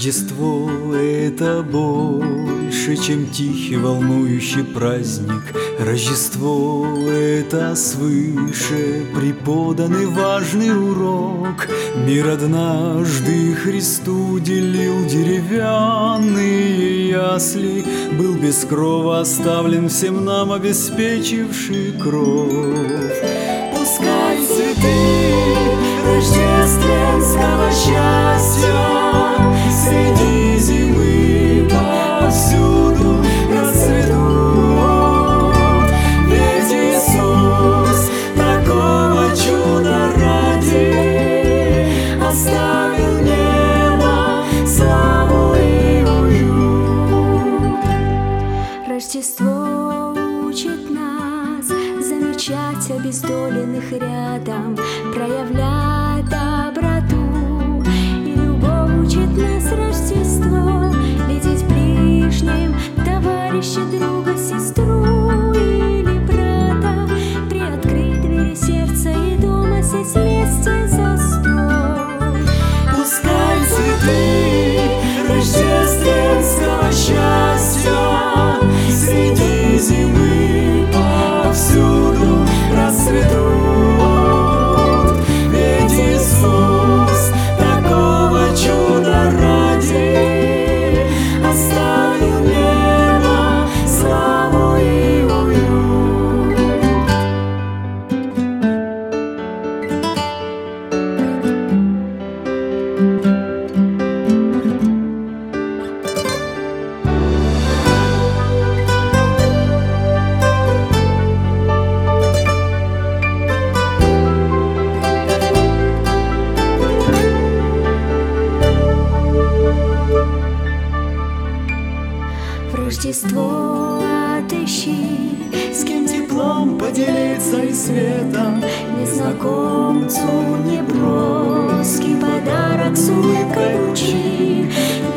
Рождество — это больше, чем тихий волнующий праздник. Рождество — это свыше преподанный важный урок. Мир однажды Христу делил деревянные ясли, был без крова оставлен всем нам, обеспечивший кровь. Пускай цветы рождественского счастья среди зимы повсюду расцветут, ведь Иисус такого чуда ради оставил небо, славу и уют. Рождество учит нас замечать обездоленных рядом, проявлять доброту и любовь. Учит нас Рождество видеть ближним товарища, друга, сестру или брата, приоткрыть двери сердца и дома сесть вместе за стол. Пускай цветы рождественского счастья среди зимы повсюду расцветут, ведь Иисус такого чуда ради оставил небо, славу и уют. В Рождество отыщи, С кем теплом поделиться и светом, незнакомцу неброский подарок с улыбкой вручи.